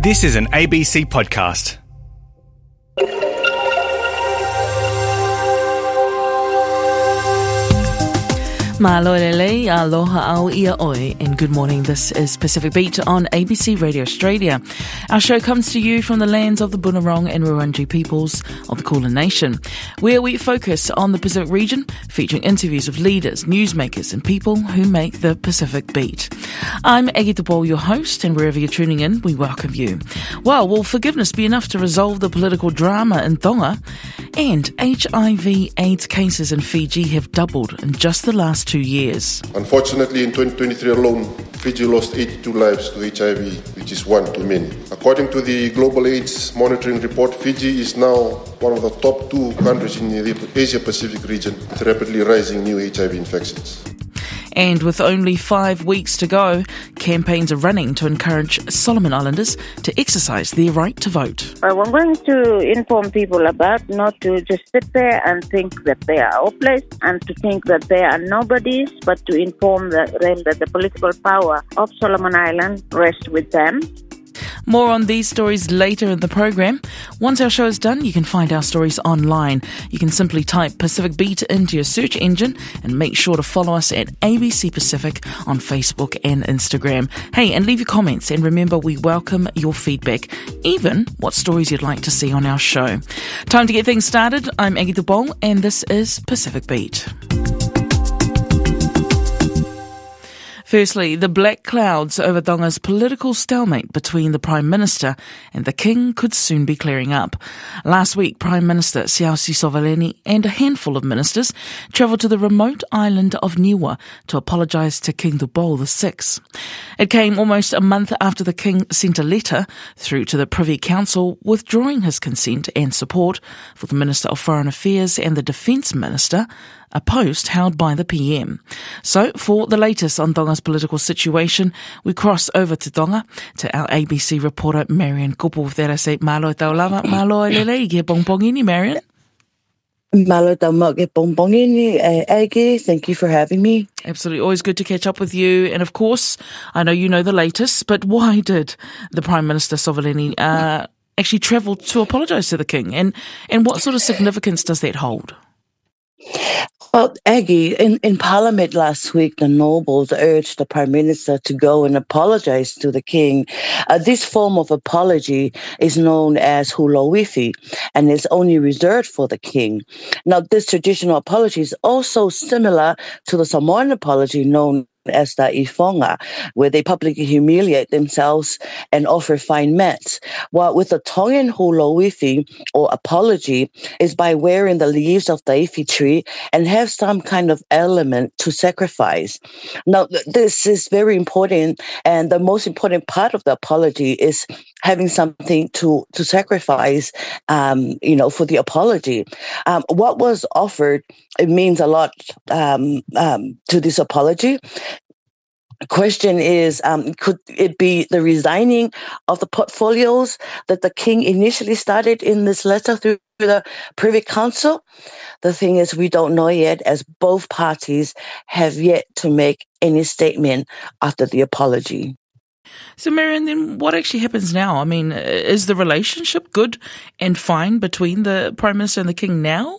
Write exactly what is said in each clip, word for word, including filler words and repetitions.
This is an A B C podcast. Malolele, aloha au ia oi, and good morning. This is Pacific Beat on A B C Radio Australia. Our show comes to you from the lands of the Bunurong and Wurundjeri peoples of the Kulin Nation, where we focus on the Pacific region, featuring interviews with leaders, newsmakers, and people who make the Pacific Beat. I'm Aggie Tupou, your host, and wherever you're tuning in, we welcome you. Well, will forgiveness be enough to resolve the political drama in Tonga? And H I V AIDS cases in Fiji have doubled in just the last two years. Unfortunately, in twenty twenty-three alone, Fiji lost eighty-two lives to H I V, which is one too many. According to the Global AIDS Monitoring Report, Fiji is now one of the top two countries in the Asia-Pacific region with rapidly rising new H I V infections. And with only five weeks to go, campaigns are running to encourage Solomon Islanders to exercise their right to vote. Uh, I'm going to inform people about not to just sit there and think that they are hopeless and to think that they are nobodies, but to inform the, them that the political power of Solomon Island rests with them. More on these stories later in the program. Once our show is done, you can find our stories online. You can simply type Pacific Beat into your search engine and make sure to follow us at A B C Pacific on Facebook and Instagram. Hey, and leave your comments, and remember, we welcome your feedback, even what stories you'd like to see on our show. Time to get things started. I'm Aggie Tupou, and this is Pacific Beat. Firstly, the black clouds over Tonga's political stalemate between the Prime Minister and the King could soon be clearing up. Last week, Prime Minister Siausi Sovaleni and a handful of ministers travelled to the remote island of Niue to apologise to King Tupou the sixth. It came almost a month after the King sent a letter through to the Privy Council withdrawing his consent and support for the Minister of Foreign Affairs and the Defence Minister, a post held by the P M. So, for the latest on Tonga's political situation, we cross over to Tonga to our A B C reporter Marian Kupu. There I say, malo taulava, malo lele, ge bongbongini, Marian. Malo tauma ge bongbongini, Aggie. Thank you for having me. Absolutely, always good to catch up with you. And of course, I know you know the latest, but why did the Prime Minister Sovaleni uh, actually travel to apologise to the King? And, and what sort of significance does that hold? Well, Aggie, in, in Parliament last week, the nobles urged the Prime Minister to go and apologise to the King. Uh, this form of apology is known as hula wifi and is only reserved for the King. Now, this traditional apology is also similar to the Samoan apology known as the ifonga, where they publicly humiliate themselves and offer fine mats. While with the Tongan hula wifi, or apology, is by wearing the leaves of the ifi tree and have some kind of element to sacrifice. Now, th- this is very important, and the most important part of the apology is having something to, to sacrifice, um, you know, for the apology. Um, what was offered, it means a lot um, um, to this apology. The question is, um, could it be the resigning of the portfolios that the King initially started in this letter through the Privy Council? The thing is, we don't know yet, as both parties have yet to make any statement after the apology. So, Marian, then what actually happens now? I mean, is the relationship good and fine between the Prime Minister and the King now?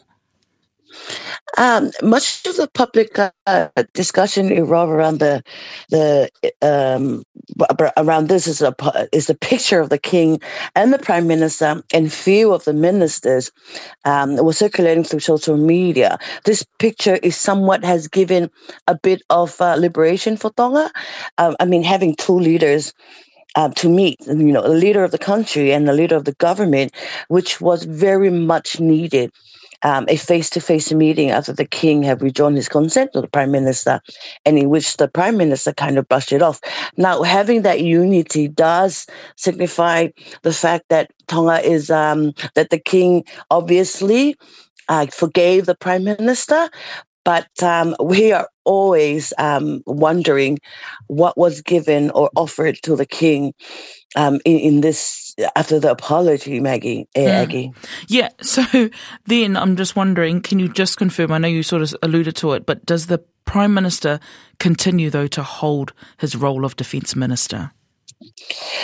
Um, much of the public uh, discussion revolve around the the um, around this is a is the picture of the King and the Prime Minister, and few of the ministers um, were circulating through social media. This picture is somewhat has given a bit of uh, liberation for Tonga. Um, I mean, having two leaders Uh, to meet, you know, the leader of the country and the leader of the government, which was very much needed. Um, a face-to-face meeting after the King had withdrawn his consent to the Prime Minister, and in which the Prime Minister kind of brushed it off. Now, having that unity does signify the fact that Tonga is, um, that the King obviously uh, forgave the Prime Minister, but um, we are always um, wondering what was given or offered to the King um, in, in this after the apology, Maggie, eh, mm. Aggie. Yeah, so then I'm just wondering, can you just confirm, I know you sort of alluded to it, but does the Prime Minister continue, though, to hold his role of Defence Minister?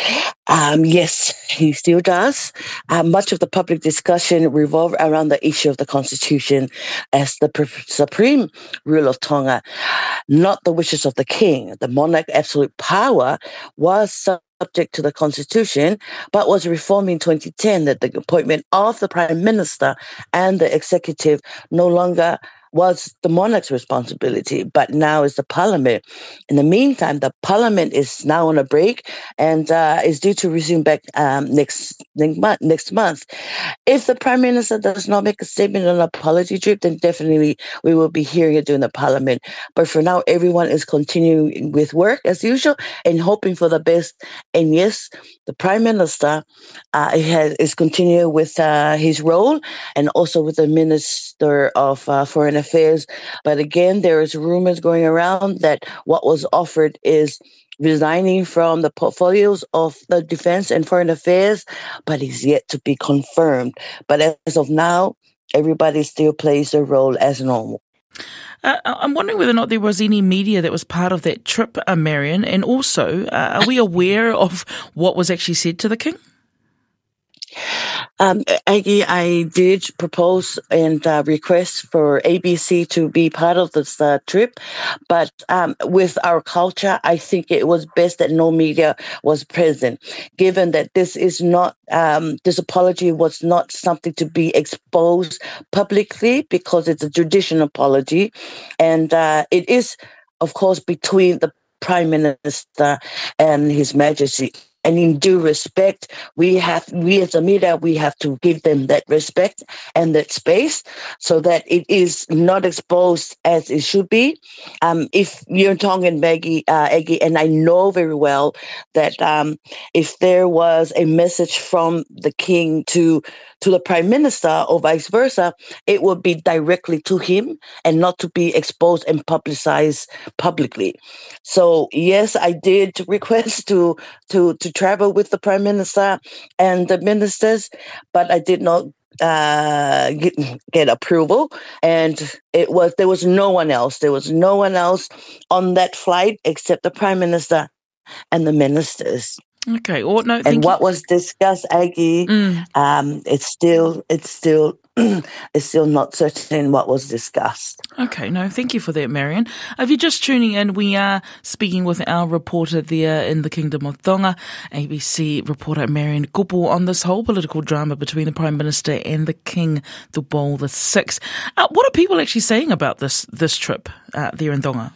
Um, yes, he still does. Uh, much of the public discussion revolved around the issue of the Constitution as the pr- supreme rule of Tonga, not the wishes of the king. The monarch's absolute power was subject to the Constitution, but was reformed in twenty ten that the appointment of the Prime Minister and the executive no longer was the monarch's responsibility, but now is the parliament. In the meantime, the parliament is now on a break and uh, is due to resume back um, next next month, next month. If the prime minister does not make a statement on an apology trip, then definitely we will be hearing it during the parliament. But for now, everyone is continuing with work as usual and hoping for the best. And yes, the prime minister uh, has, is continuing with uh, his role and also with the minister of uh, foreign affairs. But again, there is rumors going around that what was offered is resigning from the portfolios of the defense and foreign affairs, but is yet to be confirmed. But as of now, everybody still plays their role as normal. Uh, I'm wondering whether or not there was any media that was part of that trip, uh, Marion, and also, uh, are we aware of what was actually said to the king? Um, Aggie, I did propose and uh, request for A B C to be part of this uh, trip, but um, with our culture, I think it was best that no media was present, given that this is not, um, this apology was not something to be exposed publicly because it's a traditional apology, and uh, it is, of course, between the Prime Minister and His Majesty. And in due respect, we have, we as a media, we have to give them that respect and that space so that it is not exposed as it should be. Um, if you're talking, Maggie, uh, Aggie, and I know very well that um, if there was a message from the king to to the prime minister or vice versa, it would be directly to him and not to be exposed and publicized publicly. So yes, I did request to to to travel with the prime minister and the ministers, but I did not uh, get, get approval. And it was there was no one else. There was no one else on that flight except the prime minister and the ministers. Okay. Or no, thank and what you. was discussed, Aggie, Mm. um, it's still it's still it's still not certain what was discussed. Okay, no, thank you for that, Marion. If you're just tuning in, we are speaking with our reporter there in the Kingdom of Tonga, A B C reporter Marion Kupu, on this whole political drama between the Prime Minister and the King Tupou the sixth. Uh, what are people actually saying about this this trip uh, there in Tonga?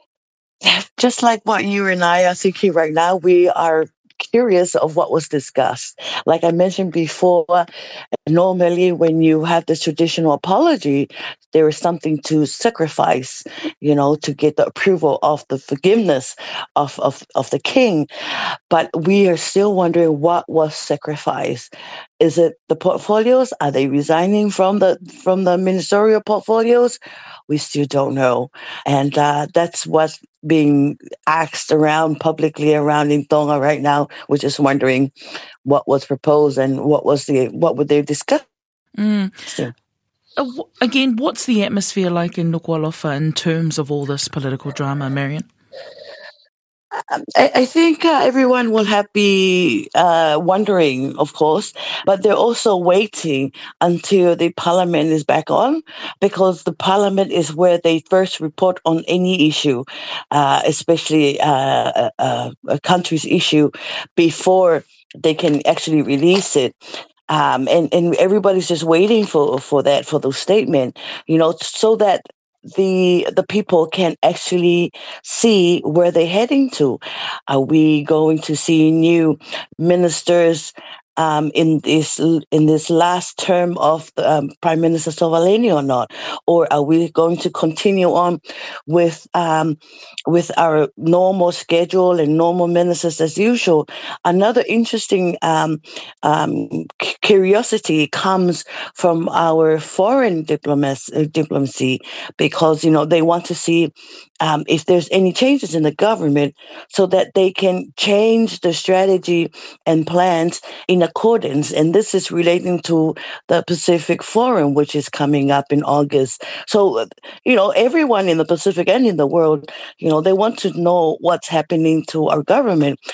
Just like what you and I are thinking right now, we are curious of what was discussed. Like I mentioned before, normally when you have this traditional apology, there is something to sacrifice, you know, to get the approval of the forgiveness of, of, of the king. But we are still wondering what was sacrificed. Is it the portfolios? Are they resigning from the from the ministerial portfolios? We still don't know. And uh, that's what's being asked around publicly around in Tonga right now. We're just wondering what was proposed and what was the what would they discuss. Mm. Yeah. Uh, w- again, what's the atmosphere like in Nuku'alofa in terms of all this political drama, Marion? Um, I, I think uh, everyone will have be uh, wondering, of course, but they're also waiting until the parliament is back on, because the parliament is where they first report on any issue, uh, especially uh, a, a country's issue, before they can actually release it. Um, and, and everybody's just waiting for, for that, for those statements, you know, so that the the people can actually see where they're heading to. Are we going to see new ministers um, in this in this last term of um, Prime Minister Sovaleni or not? Or are we going to continue on with um, with our normal schedule and normal ministers as usual? Another interesting um, um, curiosity comes from our foreign diplomats, uh, diplomacy, because you know they want to see um, if there's any changes in the government so that they can change the strategy and plans in accordance. And this is relating to the Pacific Forum, which is coming up in August. So, you know, everyone in the Pacific and in the world, you know, they want to know what's happening to our government.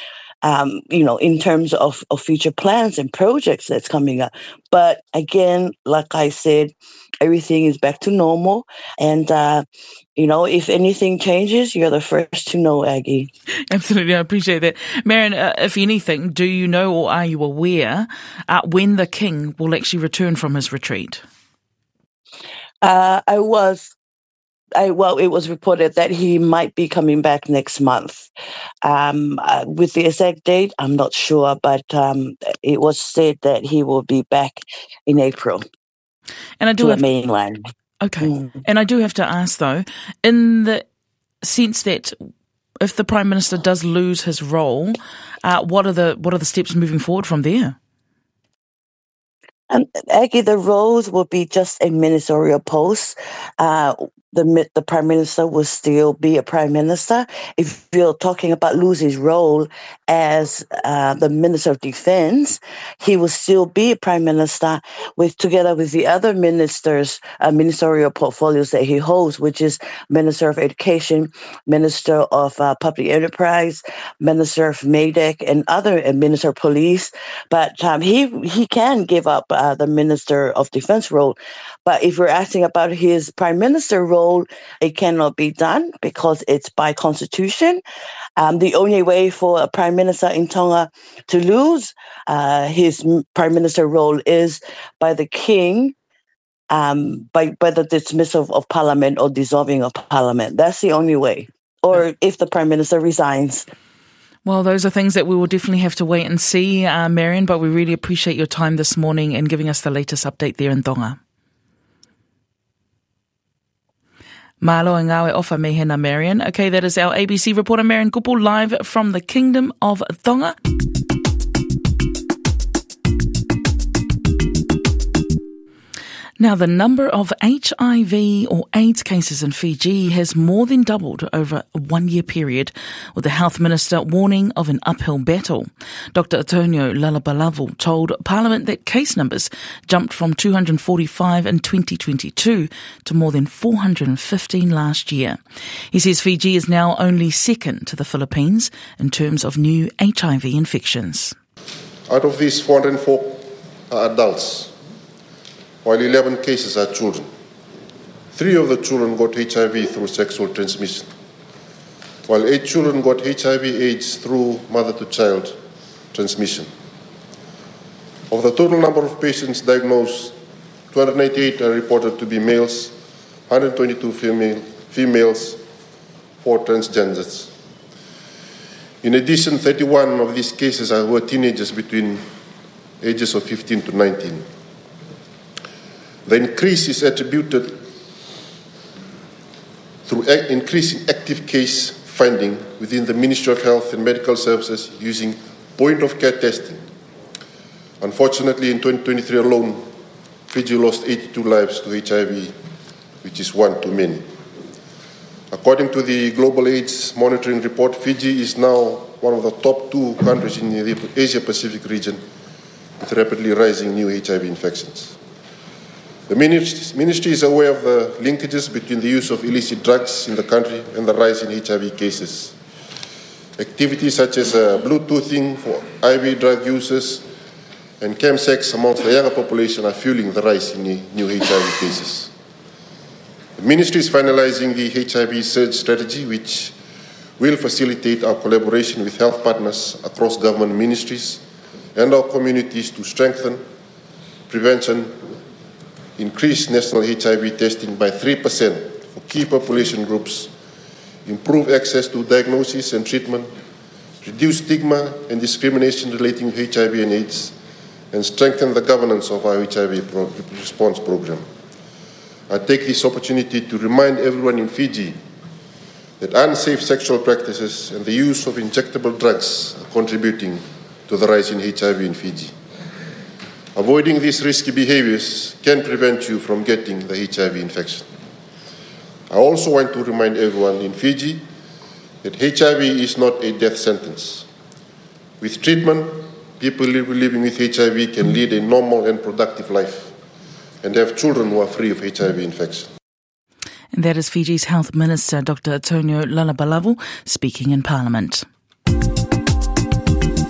um, you know, in terms of, of future plans and projects that's coming up. But again, like I said, everything is back to normal. And, uh, you know, if anything changes, you're the first to know, Aggie. Absolutely, I appreciate that. Marion, uh, if anything, do you know or are you aware uh, when the King will actually return from his retreat? Uh, I was, I well, it was reported that he might be coming back next month. Um, uh, with the exact date, I'm not sure, but um, it was said that he will be back in April. And I do to have the mainland. Okay, Mm. and I do have to ask though, in the sense that if the Prime Minister does lose his role, uh, what are the what are the steps moving forward from there? Um, Aggie, the roles will be just a ministerial post. Uh, the the Prime Minister will still be a Prime Minister. If you're talking about losing his role as uh, the Minister of Defence, he will still be a Prime Minister with together with the other ministers, uh, ministerial portfolios that he holds, which is Minister of Education, Minister of uh, Public Enterprise, Minister of MADEC, and other and Minister of Police. But um, he he can give up uh, the Minister of Defence role. But if we're asking about his Prime Minister role, it cannot be done because it's by constitution. Um, the only way for a Prime Minister in Tonga to lose uh, his Prime Minister role is by the King, um, by, by the dismissal of, of Parliament or dissolving of Parliament. That's the only way. Or if the Prime Minister resigns. Well, those are things that we will definitely have to wait and see, uh, Marion, but we really appreciate your time this morning and giving us the latest update there in Tonga. Malo e ngawe ofa mehena, Marion. Okay, that is our A B C reporter, Marion Kupu, live from the Kingdom of Tonga. Now, the number of H I V or AIDS cases in Fiji has more than doubled over a one-year period, with the health minister warning of an uphill battle. Doctor Antonio Lalabalavu told Parliament that case numbers jumped from two hundred forty-five in twenty twenty-two to more than four hundred fifteen last year. He says Fiji is now only second to the Philippines in terms of new H I V infections. Out of these, four hundred four are adults, while eleven cases are children. Three of the children got H I V through sexual transmission, while eight children got H I V AIDS through mother-to-child transmission. Of the total number of patients diagnosed, two hundred ninety-eight are reported to be males, one hundred twenty-two female, females, four transgenders. In addition, thirty-one of these cases were teenagers between ages of fifteen to nineteen. The increase is attributed through increasing active case finding within the Ministry of Health and Medical Services using point-of-care testing. Unfortunately, in twenty twenty-three alone, Fiji lost eighty-two lives to H I V, which is one too many. According to the Global AIDS Monitoring Report, Fiji is now one of the top two countries in the Asia-Pacific region with rapidly rising new H I V infections. The Ministry is aware of the linkages between the use of illicit drugs in the country and the rise in H I V cases. Activities such as uh, Bluetoothing for I V drug users and chemsex amongst the younger population are fueling the rise in new H I V cases. The Ministry is finalizing the H I V surge strategy, which will facilitate our collaboration with health partners across government ministries and our communities to strengthen prevention, increase national H I V testing by three percent for key population groups, improve access to diagnosis and treatment, reduce stigma and discrimination relating to H I V and AIDS, and strengthen the governance of our H I V pro- response program. I take this opportunity to remind everyone in Fiji that unsafe sexual practices and the use of injectable drugs are contributing to the rise in H I V in Fiji. Avoiding these risky behaviors can prevent you from getting the H I V infection. I also want to remind everyone in Fiji that H I V is not a death sentence. With treatment, people living with H I V can lead a normal and productive life and have children who are free of H I V infection. And that is Fiji's Health Minister, Doctor Antonio Lalabalavu, speaking in Parliament.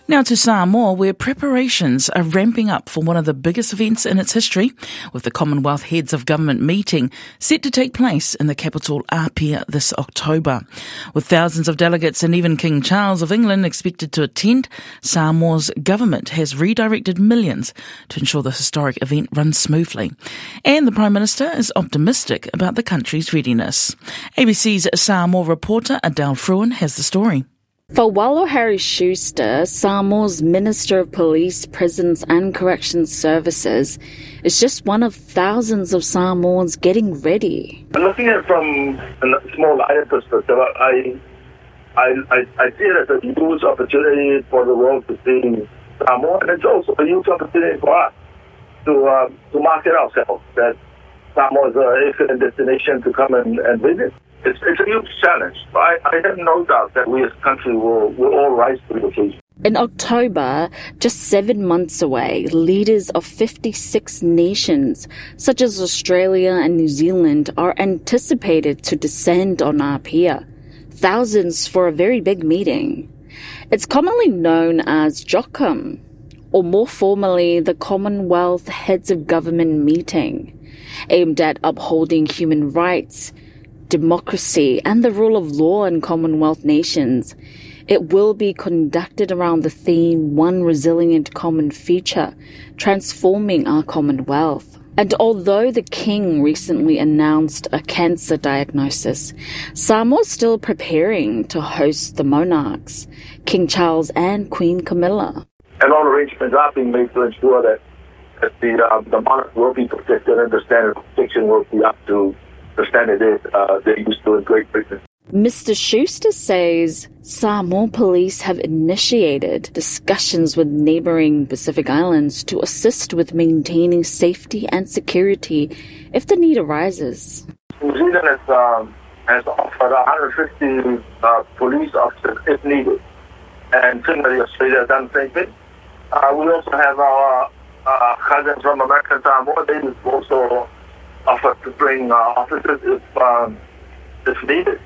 Now to Samoa, where preparations are ramping up for one of the biggest events in its history, with the Commonwealth Heads of Government meeting set to take place in the capital Apia this October. With thousands of delegates and even King Charles of England expected to attend, Samoa's government has redirected millions to ensure the historic event runs smoothly. And the Prime Minister is optimistic about the country's readiness. A B C's Samoa reporter Adele Fruin has the story. For Walo Harry Schuster, Samoa's Minister of Police, Prisons and Corrections Services is just one of thousands of Samoans getting ready. Looking at it from a small island perspective, I, I, I, I see it as a huge opportunity for the world to see Samoa, and it's also a huge opportunity for us to uh, to market ourselves that Samoa is an excellent destination to come and, and visit. It's, it's a huge challenge, but I, I have no doubt that we as a country will, will all rise to the occasion. In October, just seven months away, leaders of fifty-six nations, such as Australia and New Zealand, are anticipated to descend on Apia. Thousands for a very big meeting. It's commonly known as JOCOM, or more formally, the Commonwealth Heads of Government meeting, aimed at upholding human rights, democracy and the rule of law in Commonwealth nations. It will be conducted around the theme One Resilient Common Future, transforming our Commonwealth. And although the King recently announced a cancer diagnosis, Samoa's still preparing to host the monarchs, King Charles and Queen Camilla. And all arrangements are being made to ensure that, that the, uh, the monarch will be protected and the standard of protection will be up to the standard is, uh, they're used to in Great Britain. Mister Schuster says Samoa police have initiated discussions with neighbouring Pacific Islands to assist with maintaining safety and security if the need arises. New Zealand has, um, has offered one hundred fifty uh, police officers if needed. And similarly, Australia has done the same thing. Uh, we also have our uh, cousins from American Samoa. They have also offered to bring uh, officers if, um, if needed.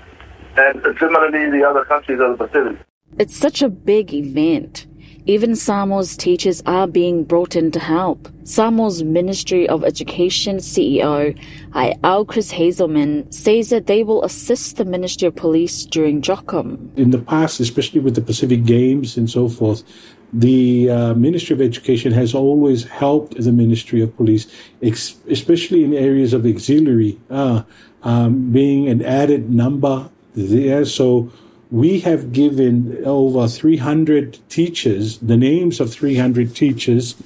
And similarly, the other countries of the Pacific. It's such a big event. Even Samoa's teachers are being brought in to help. Samoa's Ministry of Education C E O, Aiau Chris Hazelman, says that they will assist the Ministry of Police during JOCOM. In the past, especially with the Pacific Games and so forth, the uh, Ministry of Education has always helped the Ministry of Police, ex- especially in areas of auxiliary, uh, um, being an added number there. So we have given over three hundred teachers, the names of three hundred teachers,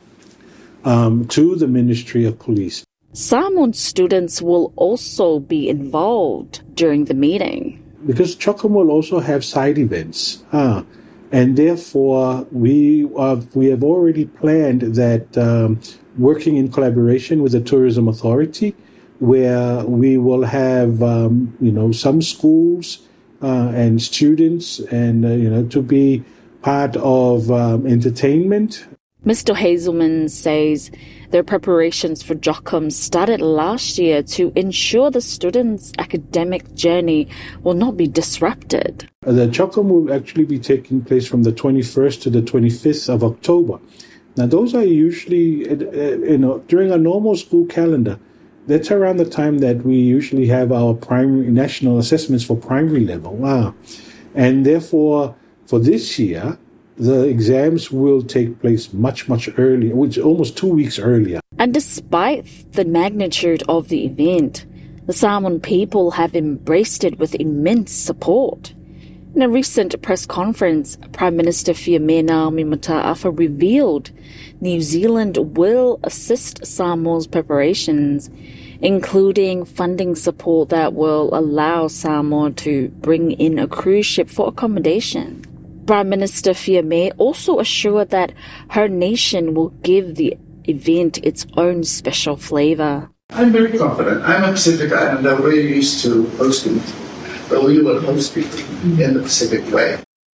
um, to the Ministry of Police. Samoan students will also be involved during the meeting. Because JOCOM will also have side events. Uh, And therefore, we have, we have already planned that um, working in collaboration with the Tourism Authority, where we will have, um, you know, some schools uh, and students and, uh, you know, to be part of um, entertainment. Mister Hazelman says their preparations for JOCOM started last year to ensure the students' academic journey will not be disrupted. The JOCOM will actually be taking place from the twenty-first to the twenty-fifth of October. Now, those are usually, you know, during a normal school calendar, that's around the time that we usually have our primary national assessments for primary level. Wow. And therefore, for this year, the exams will take place much, much earlier, which is almost two weeks earlier. And despite the magnitude of the event, the Samoan people have embraced it with immense support. In a recent press conference, Prime Minister Fiamena Naomi Mata'afa revealed New Zealand will assist Samoa's preparations, including funding support that will allow Samoa to bring in a cruise ship for accommodation. Prime Minister Fiamena also assured that her nation will give the event its own special flavour. I'm very confident. I'm a Pacific Islander. We're used to hosting, but we will host people in the Pacific way.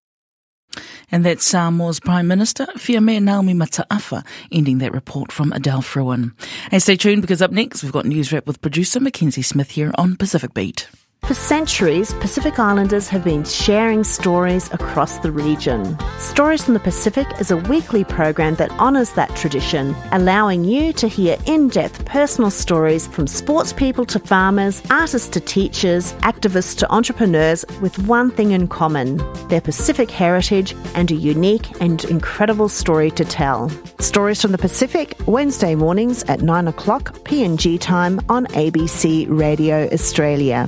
And that's Samoa's Prime Minister, Fiamena Naomi Mata'afa, ending that report from Adele Fruin. And stay tuned because up next we've got News Wrap with producer Mackenzie Smith here on Pacific Beat. For centuries, Pacific Islanders have been sharing stories across the region. Stories from the Pacific is a weekly program that honours that tradition, allowing you to hear in-depth personal stories from sports people to farmers, artists to teachers, activists to entrepreneurs, with one thing in common: their Pacific heritage and a unique and incredible story to tell. Stories from the Pacific, Wednesday mornings at nine o'clock P N G time on A B C Radio Australia.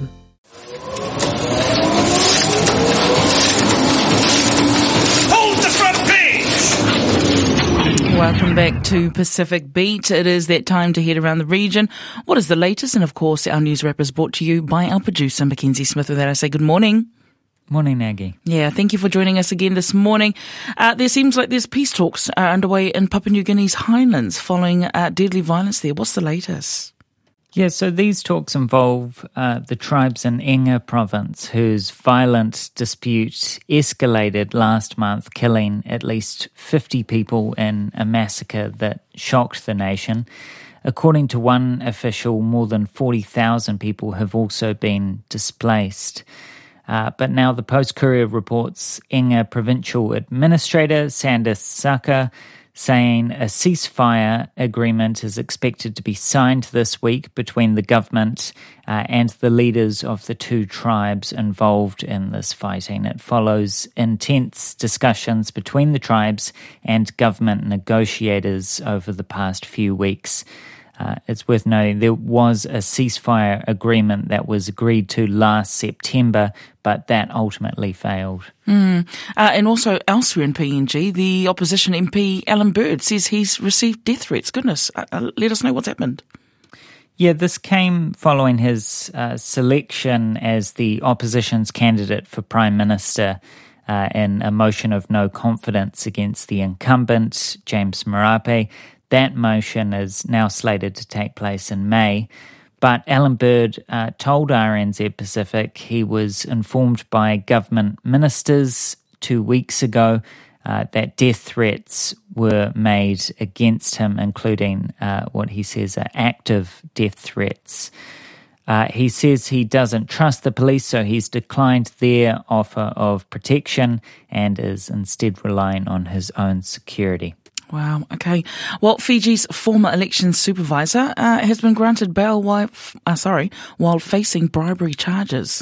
Welcome back to Pacific Beat. It is that time to head around the region. What is the latest? And of course, our news wrap is brought to you by our producer, Mackenzie Smith. With that, I say good morning. Morning, Aggie. Yeah, thank you for joining us again this morning. Uh, there seems like there's peace talks uh, underway in Papua New Guinea's Highlands following uh, deadly violence there. What's the latest? Yeah, so these talks involve uh, the tribes in Enga province, whose violent dispute escalated last month, killing at least fifty people in a massacre that shocked the nation. According to one official, more than forty thousand people have also been displaced. Uh, but now the Post-Courier reports Enga Provincial Administrator Sandis Saka saying a ceasefire agreement is expected to be signed this week between the government uh, and the leaders of the two tribes involved in this fighting. It follows intense discussions between the tribes and government negotiators over the past few weeks. Uh, it's worth noting there was a ceasefire agreement that was agreed to last September, but that ultimately failed. Mm. Uh, and also elsewhere in P N G, the opposition M P Alan Bird says he's received death threats. Goodness, uh, uh, let us know what's happened. Yeah, this came following his uh, selection as the opposition's candidate for Prime Minister uh, in a motion of no confidence against the incumbent, James Marape. That motion is now slated to take place in May. But Alan Bird uh, told R N Z Pacific he was informed by government ministers two weeks ago uh, that death threats were made against him, including uh, what he says are active death threats. Uh, he says he doesn't trust the police, so he's declined their offer of protection and is instead relying on his own security. Wow, okay. Well, Fiji's former elections supervisor uh, has been granted bail while, uh, sorry, while facing bribery charges.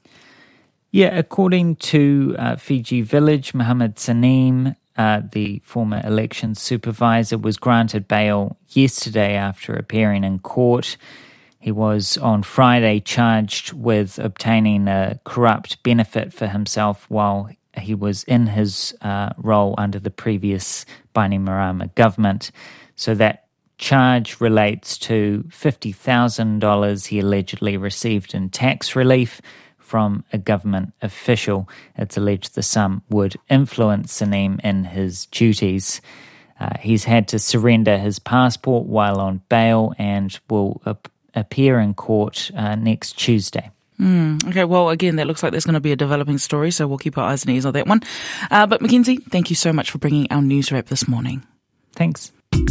Yeah, according to uh, Fiji Village, Mohammed Saneem, uh, the former elections supervisor, was granted bail yesterday after appearing in court. He was on Friday charged with obtaining a corrupt benefit for himself while he was in his uh, role under the previous Bainimarama government. So that charge relates to fifty thousand dollars he allegedly received in tax relief from a government official. It's alleged the sum would influence Saneem in his duties. Uh, he's had to surrender his passport while on bail and will ap- appear in court uh, next Tuesday. Mm, okay, well, again, that looks like there's going to be a developing story, so we'll keep our eyes and ears on that one. Uh, but Mackenzie, thank you so much for bringing our news wrap this morning. Thanks.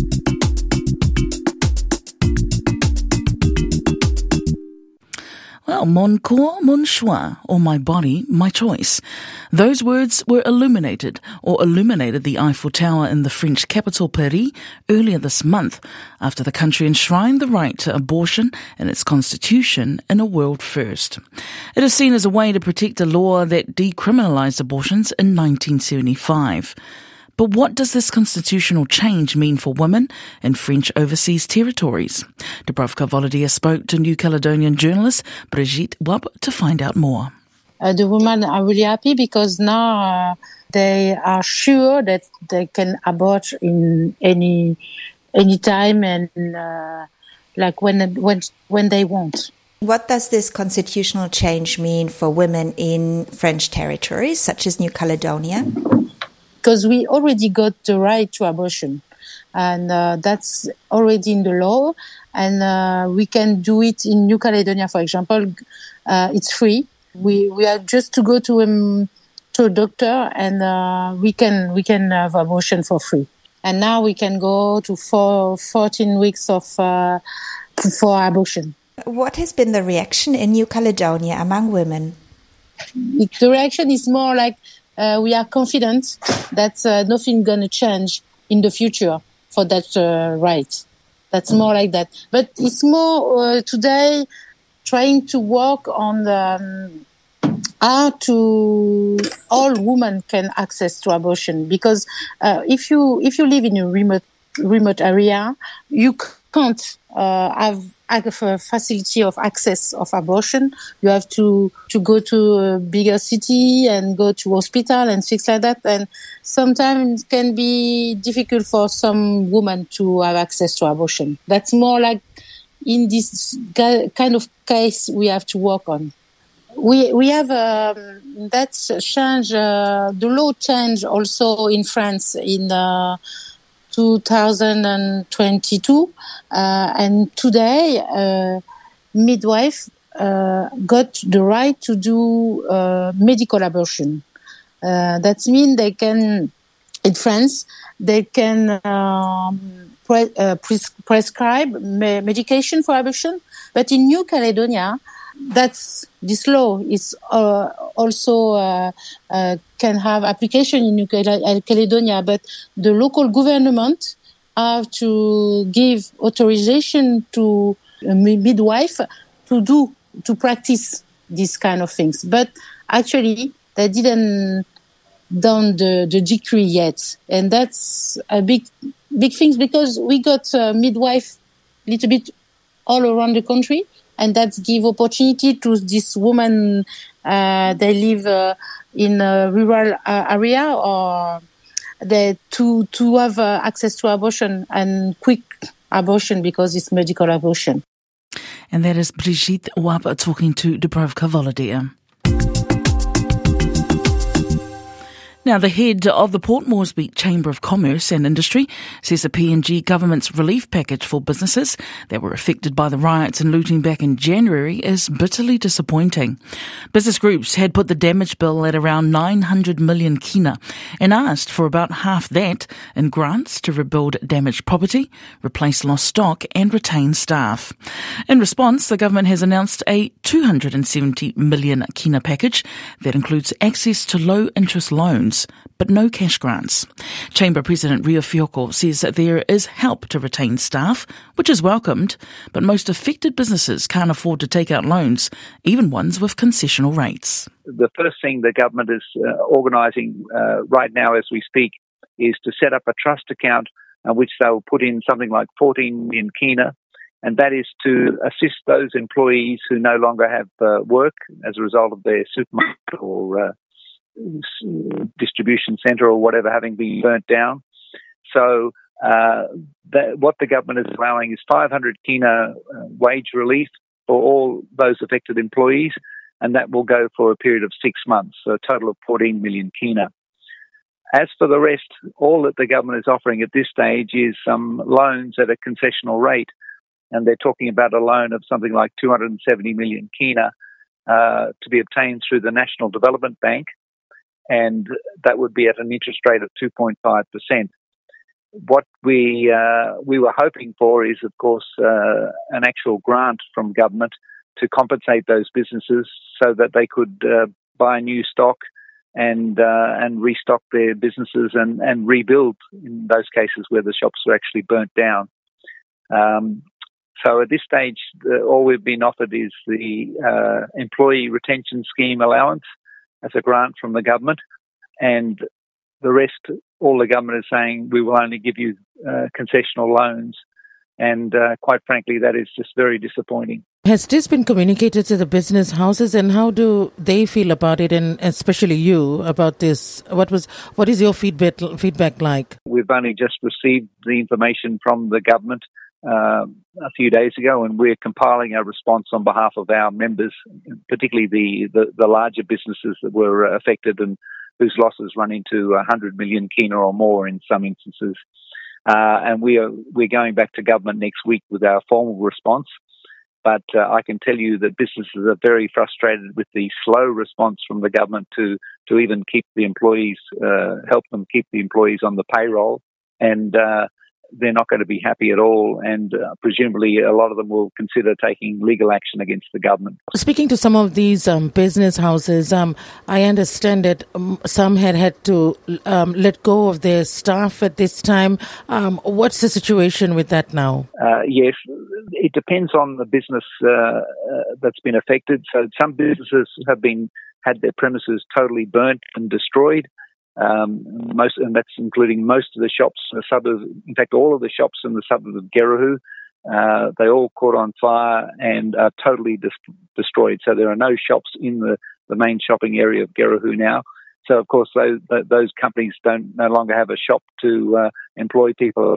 Well, mon corps, mon choix, or my body, my choice. Those words were illuminated, or illuminated the Eiffel Tower in the French capital Paris earlier this month, after the country enshrined the right to abortion in its constitution in a world first. It is seen as a way to protect a law that decriminalised abortions in nineteen seventy-five. But what does this constitutional change mean for women in French overseas territories? Dubravka Volodia spoke to New Caledonian journalist Brigitte Wub to find out more. Uh, the women are really happy because now uh, they are sure that they can abort in any any time and uh, like when when when they want. What does this constitutional change mean for women in French territories such as New Caledonia? Because we already got the right to abortion, and uh, that's already in the law, and uh, we can do it in New Caledonia, for example. Uh, it's free. We we have just to go to um, to a doctor, and uh, we can we can have abortion for free. And now we can go to four, fourteen weeks of uh, for abortion. What has been the reaction in New Caledonia among women? The reaction is more like uh, we are confident that uh, nothing going to change in the future for that uh, right. That's more like that. But it's more uh, today trying to work on the, um, how to all women can access to abortion, because uh, if you if you live in a remote remote area, you can't uh, have a facility of access of abortion. You have to, to go to a bigger city and go to hospital and things like that. And sometimes it can be difficult for some women to have access to abortion. That's more like in this kind of case we have to work on. We we have um, that's change uh, the law change also in France in uh, two thousand twenty-two, uh, and today uh, midwife uh, got the right to do uh, medical abortion. Uh, that means they can, in France, they can um, pre- uh, pres- prescribe me- medication for abortion, but in New Caledonia, that's this law is uh, also uh, uh, can have application in New Caledonia, but the local government have to give authorization to a midwife to do to practice these kind of things. But actually, they didn't done the, the decree yet, and that's a big big thing because we got a midwife a little bit all around the country. And that give opportunity to this woman. Uh, they live uh, in a rural uh, area, or they to to have uh, access to abortion and quick abortion because it's medical abortion. And that is Brigitte Wapa talking to Dubrovka Volodya. Now, the head of the Port Moresby Chamber of Commerce and Industry says the P N G government's relief package for businesses that were affected by the riots and looting back in January is bitterly disappointing. Business groups had put the damage bill at around nine hundred million kina and asked for about half that in grants to rebuild damaged property, replace lost stock and retain staff. In response, the government has announced a two hundred seventy million kina package that includes access to low-interest loans, but no cash grants. Chamber President Rio Fiocco says that there is help to retain staff, which is welcomed, but most affected businesses can't afford to take out loans, even ones with concessional rates. The first thing the government is uh, organising uh, right now as we speak is to set up a trust account uh, which they'll put in something like fourteen million kina, and that is to assist those employees who no longer have uh, work as a result of their supermarket or uh, distribution centre or whatever having been burnt down. So uh, that, what the government is allowing is five hundred kina uh, wage relief for all those affected employees, and that will go for a period of six months, so a total of fourteen million kina. As for the rest, all that the government is offering at this stage is some loans at a concessional rate, and they're talking about a loan of something like two hundred seventy million kina uh, to be obtained through the National Development Bank, and that would be at an interest rate of two point five percent. What we uh, we were hoping for is, of course, uh, an actual grant from government to compensate those businesses so that they could uh, buy new stock and uh, and restock their businesses and, and rebuild in those cases where the shops were actually burnt down. Um, so at this stage, the, all we've been offered is the uh, employee retention scheme allowance as a grant from the government, and the rest, all the government is saying, we will only give you uh, concessional loans, and uh, quite frankly, that is just very disappointing. Has this been communicated to the business houses, and how do they feel about it, and especially you, about this? What was what is your feedback feedback like? We've only just received the information from the government Uh, a few days ago, and we're compiling a response on behalf of our members, particularly the, the, the larger businesses that were affected and whose losses run into one hundred million kina or more in some instances. Uh, and we are, we're going back to government next week with our formal response. But uh, I can tell you that businesses are very frustrated with the slow response from the government to, to even keep the employees, uh, help them keep the employees on the payroll. And uh, they're not going to be happy at all, and uh, presumably a lot of them will consider taking legal action against the government. Speaking to some of these um, business houses, um, I understand that um, some had had to um, let go of their staff at this time. Um, what's the situation with that now? Uh, yes, it depends on the business uh, uh, that's been affected. So some businesses have been had their premises totally burnt and destroyed. Um, most, and that's including most of the shops in the suburbs. In fact, all of the shops in the suburb of Geruhu, uh, they all caught on fire and are totally dis- destroyed. So there are no shops in the, the main shopping area of Geruhu now. So of course, those, those companies don't no longer have a shop to uh, employ people.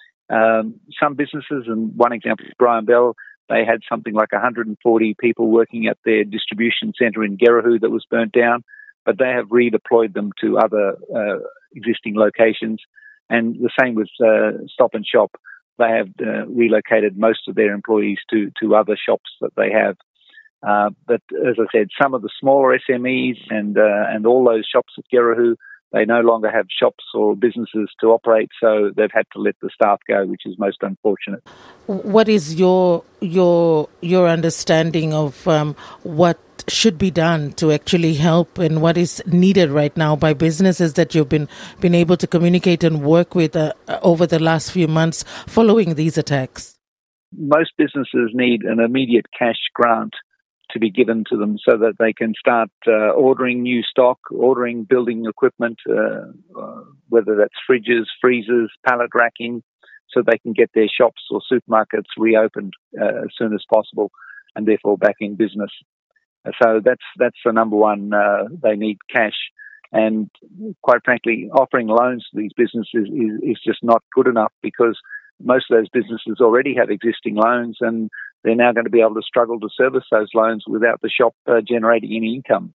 Um, some businesses, and one example is Brian Bell, they had something like one hundred forty people working at their distribution centre in Geruhu that was burnt down, but they have redeployed them to other uh, existing locations. And the same with uh, Stop and Shop. They have uh, relocated most of their employees to, to other shops that they have. Uh, but as I said, some of the smaller S M Es and uh, and all those shops at Geruhu, they no longer have shops or businesses to operate, so they've had to let the staff go, which is most unfortunate. What is your your your understanding of um, what should be done to actually help, and what is needed right now by businesses that you've been been able to communicate and work with uh, over the last few months following these attacks? Most businesses need an immediate cash grant to be given to them so that they can start uh, ordering new stock, ordering building equipment, uh, uh, whether that's fridges, freezers, pallet racking, so they can get their shops or supermarkets reopened uh, as soon as possible and therefore back in business. Uh, so that's that's the number one. Uh, they need cash. And quite frankly, offering loans to these businesses is, is just not good enough, because most of those businesses already have existing loans, and they're now going to be able to struggle to service those loans without the shop uh, generating any income.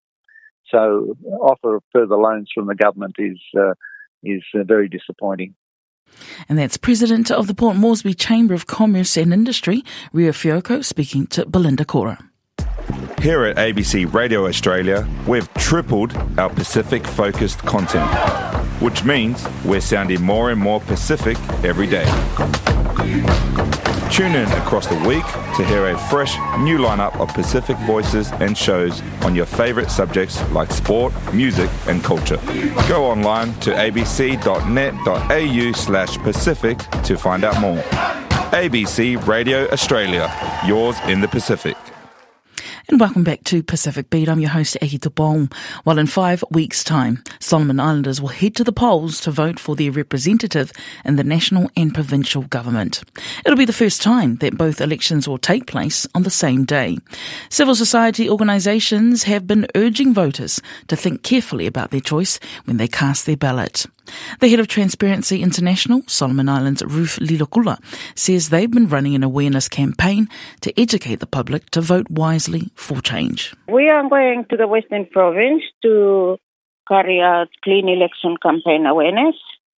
So offer of further loans from the government is uh, is uh, very disappointing. And that's President of the Port Moresby Chamber of Commerce and Industry, Rio Fiocco, speaking to Belinda Cora. Here at A B C Radio Australia, we've tripled our Pacific-focused content, which means we're sounding more and more Pacific every day. Tune in across the week to hear a fresh new lineup of Pacific voices and shows on your favourite subjects like sport, music and culture. Go online to abc.net.au slash Pacific to find out more. A B C Radio Australia, yours in the Pacific. And welcome back to Pacific Beat. I'm your host, Eki Topong. Well, in five weeks' time, Solomon Islanders will head to the polls to vote for their representative in the national and provincial government. It'll be the first time that both elections will take place on the same day. Civil society organisations have been urging voters to think carefully about their choice when they cast their ballot. The head of Transparency International, Solomon Islands Ruth Lilokula, says they've been running an awareness campaign to educate the public to vote wisely for change. We are going to the Western Province to carry out clean election campaign awareness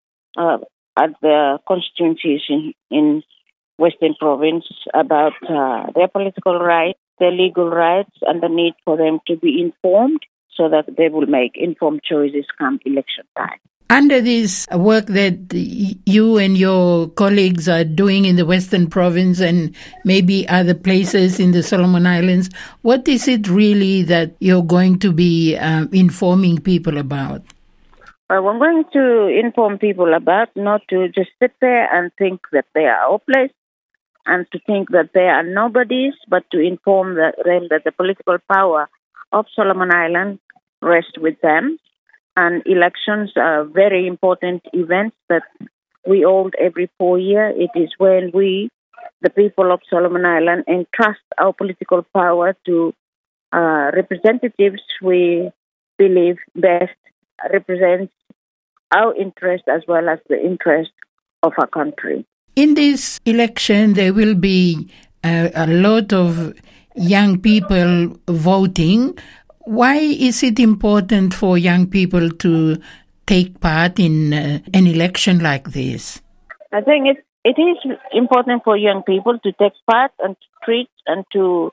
uh, at the constituencies in, in Western Province about uh, their political rights, their legal rights, and the need for them to be informed so that they will make informed choices come election time. Under this work that you and your colleagues are doing in the Western Province and maybe other places in the Solomon Islands, what is it really that you're going to be uh, informing people about? Well, we're going to inform people about not to just sit there and think that they are hopeless and to think that they are nobodies, but to inform them that the political power of Solomon Island rests with them. And elections are very important events that we hold every four years. It is when we, the people of Solomon Island, entrust our political power to uh, representatives we believe best represent our interest as well as the interest of our country. In this election, there will be uh, a lot of young people voting. Why is it important for young people to take part in uh, an election like this? I think it, it is important for young people to take part and to treat and to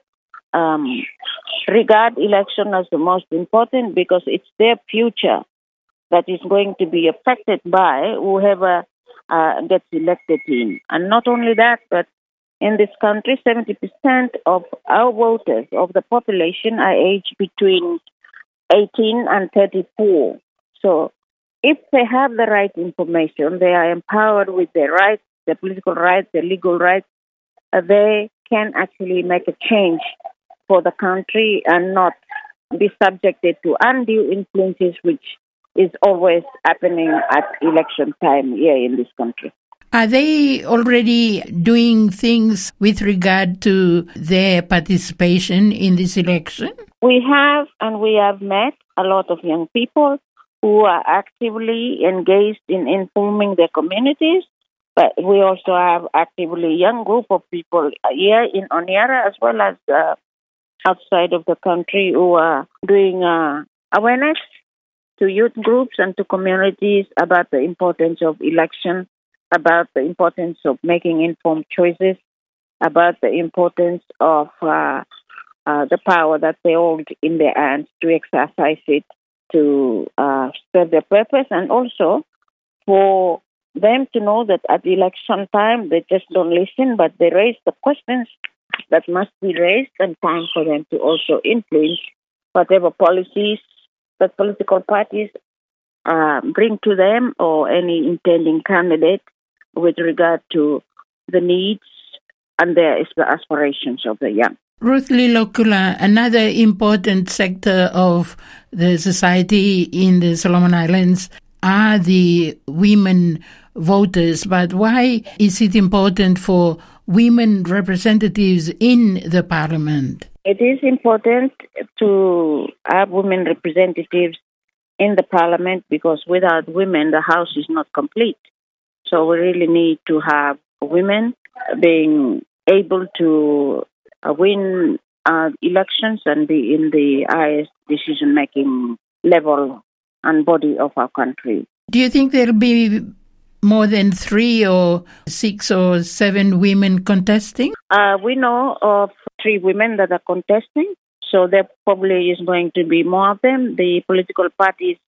um, regard election as the most important, because it's their future that is going to be affected by whoever uh, gets elected in. And not only that, but in this country, seventy percent of our voters, of the population, are aged between eighteen and thirty-four. So if they have the right information, they are empowered with their rights, their political rights, their legal rights, uh, they can actually make a change for the country and not be subjected to undue influences, which is always happening at election time here in this country. Are they already doing things with regard to their participation in this election? We have, and we have met a lot of young people who are actively engaged in informing their communities, but we also have actively young group of people here in Honiara as well as uh, outside of the country who are doing uh, awareness to youth groups and to communities about the importance of election, about the importance of making informed choices, about the importance of uh, uh, the power that they hold in their hands to exercise it to uh, serve their purpose, and also for them to know that at election time they just don't listen, but they raise the questions that must be raised, and time for them to also influence whatever policies that political parties uh, bring to them or any intending candidate with regard to the needs and their the aspirations of the young. Ruth Lilokula, another important sector of the society in the Solomon Islands are the women voters, but why is it important for women representatives in the parliament? It is important to have women representatives in the parliament because without women the house is not complete. So we really need to have women being able to uh, win uh, elections and be in the highest decision-making level and body of our country. Do you think there'll be more than three or six or seven women contesting? Uh, we know of three women that are contesting, so there probably is going to be more of them. The Political Parties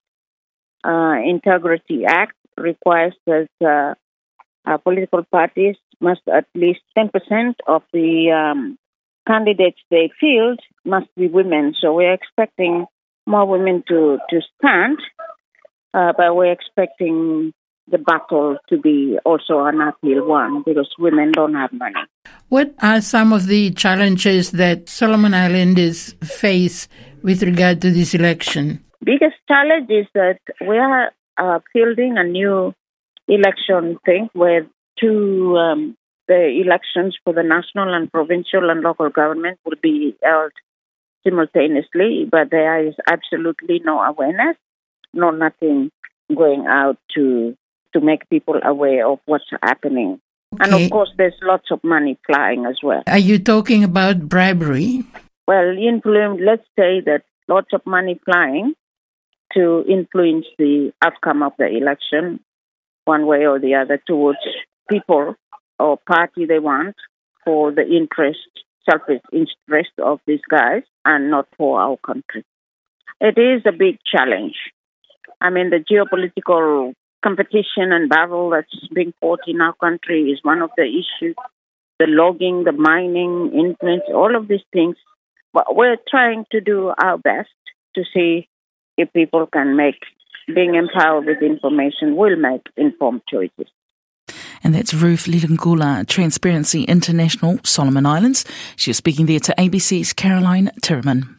uh, Integrity Act requires that uh, uh, political parties must at least ten percent of the um, candidates they field must be women. So we're expecting more women to, to stand, uh, but we're expecting the battle to be also an uphill one because women don't have money. What are some of the challenges that Solomon Islanders face with regard to this election? Biggest challenge is that we are uh, fielding a new election thing where two um, the elections for the national and provincial and local government will be held simultaneously, but there is absolutely no awareness, no nothing going out to to make people aware of what's happening. Okay. And of course, there's lots of money flying as well. Are you talking about bribery? Well, influence, let's say that lots of money flying to influence the outcome of the election one way or the other towards people or party they want for the interest, selfish interest of these guys and not for our country. It is a big challenge. I mean, the geopolitical competition and battle that's being fought in our country is one of the issues. The logging, the mining, influence, all of these things. But we're trying to do our best to see if people can make, being empowered with information, will make informed choices. And that's Ruth Lilokula, Transparency International, Solomon Islands. She was speaking there to A B C's Caroline Tiraman.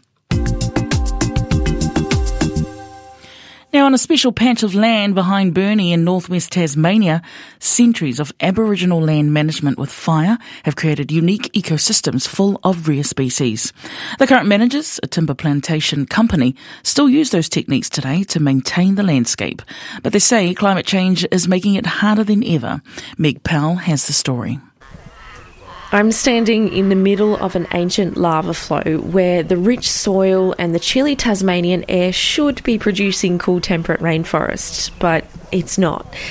Now, on a special patch of land behind Burnie in northwest Tasmania, centuries of Aboriginal land management with fire have created unique ecosystems full of rare species. The current managers, a timber plantation company, still use those techniques today to maintain the landscape. But they say climate change is making it harder than ever. Meg Powell has the story. I'm standing in the middle of an ancient lava flow where the rich soil and the chilly Tasmanian air should be producing cool temperate rainforests, but it's not.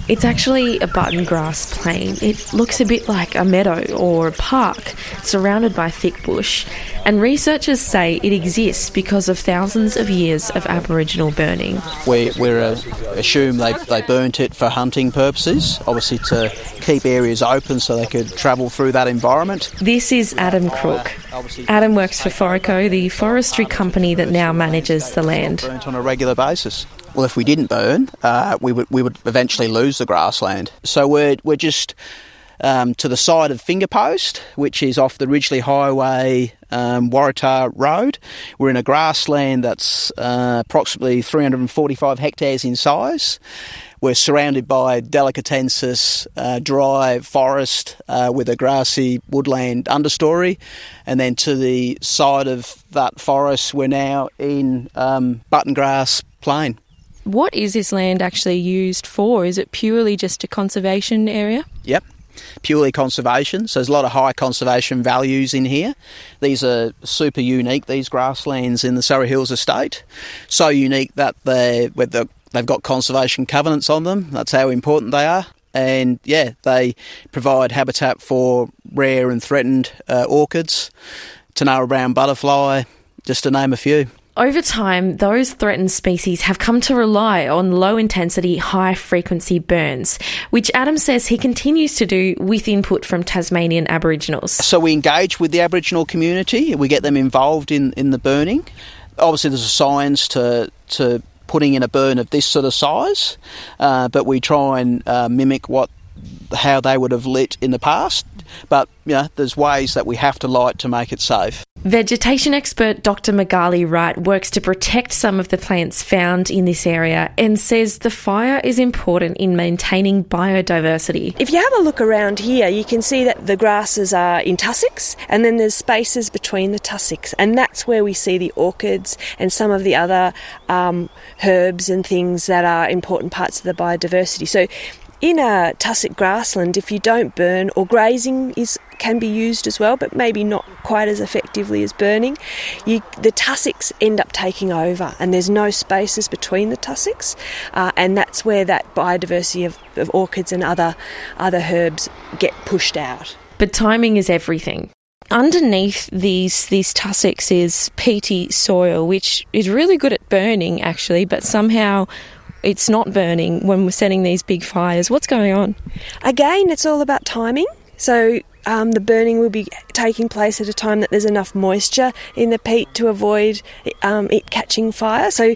It's actually a button grass plain. It looks a bit like a meadow or a park, surrounded by thick bush. And researchers say it exists because of thousands of years of Aboriginal burning. We we uh, assume they, they burnt it for hunting purposes, obviously to keep areas open so they could travel through that environment. This is Adam Crook. Adam works for Foraco, the forestry company that now manages the land. Burnt on a regular basis. Well, if we didn't burn, uh, we would we would eventually lose the grassland. So we're we're just um, to the side of Fingerpost, which is off the Ridgely Highway, um, Waratah Road. We're in a grassland that's uh, approximately three hundred forty-five hectares in size. We're surrounded by delicatensis, uh, dry forest uh, with a grassy woodland understory. And then to the side of that forest, we're now in um, button grass plain. What is this land actually used for? Is it purely just a conservation area? Yep, purely conservation. So there's a lot of high conservation values in here. These are super unique, these grasslands in the Surrey Hills Estate. So unique that they're, with the They've got conservation covenants on them. That's how important they are. And, yeah, they provide habitat for rare and threatened uh, orchids, Tanara brown butterfly, just to name a few. Over time, those threatened species have come to rely on low-intensity, high-frequency burns, which Adam says he continues to do with input from Tasmanian Aboriginals. So we engage with the Aboriginal community. We get them involved in, in the burning. Obviously, there's a science to to putting in a burn of this sort of size, uh, but we try and uh, mimic what how they would have lit in the past. But, you know, there's ways that we have to light to make it safe. Vegetation expert Doctor Magali Wright works to protect some of the plants found in this area and says the fire is important in maintaining biodiversity. If you have a look around here, you can see that the grasses are in tussocks, and then there's spaces between the tussocks, and that's where we see the orchids and some of the other um, herbs and things that are important parts of the biodiversity. So in a tussock grassland, if you don't burn, or grazing is can be used as well, but maybe not quite as effectively as burning, you, the tussocks end up taking over, and there's no spaces between the tussocks, uh, and that's where that biodiversity of, of orchids and other other herbs get pushed out. But timing is everything. Underneath these these tussocks is peaty soil, which is really good at burning, actually, but somehow it's not burning when we're setting these big fires. What's going on? Again, it's all about timing. So um, the burning will be taking place at a time that there's enough moisture in the peat to avoid um, it catching fire. So,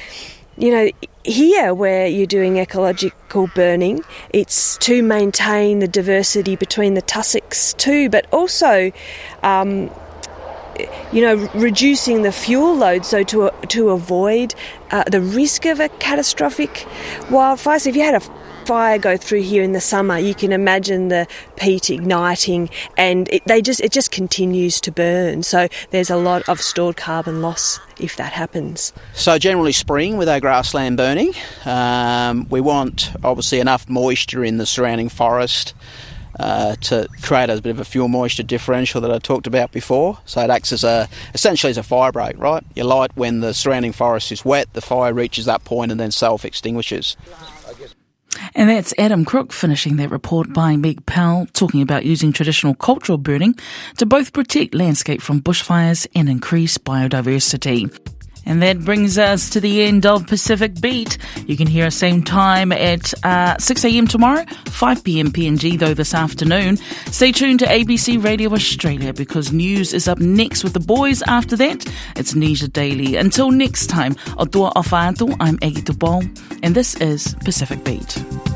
you know, here where you're doing ecological burning, it's to maintain the diversity between the tussocks too, but also Um, you know, reducing the fuel load, so to to avoid uh, the risk of a catastrophic wildfire. So if you had a fire go through here in the summer, you can imagine the peat igniting, and it, they just it just continues to burn. So there's a lot of stored carbon loss if that happens. So generally spring with our grassland burning, um, we want obviously enough moisture in the surrounding forest Uh, to create a bit of a fuel moisture differential that I talked about before. So it acts as a, essentially as a fire break, right? You light when the surrounding forest is wet, the fire reaches that point and then self-extinguishes. And that's Adam Crook finishing that report by Meg Powell, talking about using traditional cultural burning to both protect landscape from bushfires and increase biodiversity. And that brings us to the end of Pacific Beat. You can hear us same time at uh, six a.m. tomorrow, five p.m. P N G though this afternoon. Stay tuned to A B C Radio Australia because news is up next with the boys. After that, it's Nisha Daily. Until next time, o tua o whātu, I'm Aggie Tupou, and this is Pacific Beat.